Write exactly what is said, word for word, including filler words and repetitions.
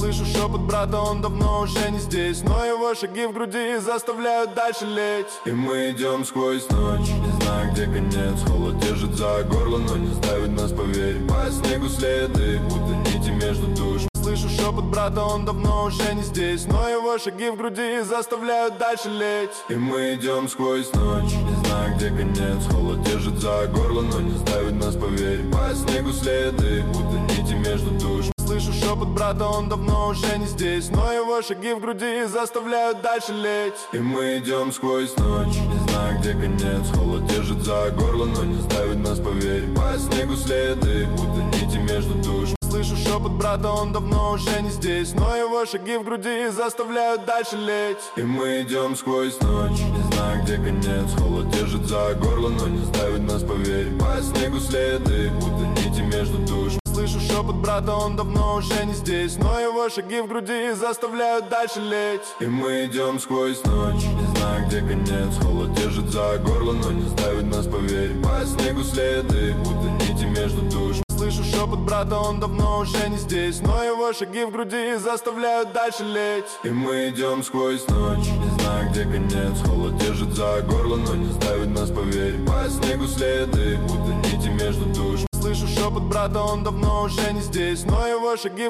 Слышу шепот брата, он давно уже не здесь, но его шаги в груди заставляют дальше леть. И мы идем сквозь ночь, не знаю, где конец. Холод держит за горло, но не ставит нас, поверь. По снегу следы, будто нити между душ. Слышу шепот брата, он давно уже не здесь, но его шаги в груди заставляют дальше леть. И мы идем сквозь ночь, не знаю, где конец. Холод держит за горло, но не ставит нас, поверь. По снегу следы, будто нити между душ. Слышу шепот брата, он давно уже не здесь, но его шаги в груди заставляют дальше леть. И мы идем сквозь ночь, не знаю, где конец. Холод держит за горло, но не ставит нас, поверь. По снегу следы, будто нити между душ. Слышу шепот брата, он давно уже не здесь, но его шаги в груди заставляют дальше леть. И мы идем сквозь ночь, не знаю, где конец. Холод держит за горло, но не ставит нас, поверь. По снегу следы, будто нити между душ. Слышу шепот брата, он давно уже не здесь, но его шаги в груди заставляют дальше леть. И мы идем сквозь ночь, не знаю, где конец. Холод держит за горло, но не ставит нас, поверь. По снегу следы, будто нити между душ. Слышу шепот брата, он давно уже не здесь, но его шаги в груди заставляют дальше леть. И мы идем сквозь ночь, не знаю, где конец. Холод держит за горло, но не ставит нас, поверь. По снегу следы, будто нити между душ. Слышу шепот брата, он давно уже не здесь, но его шаги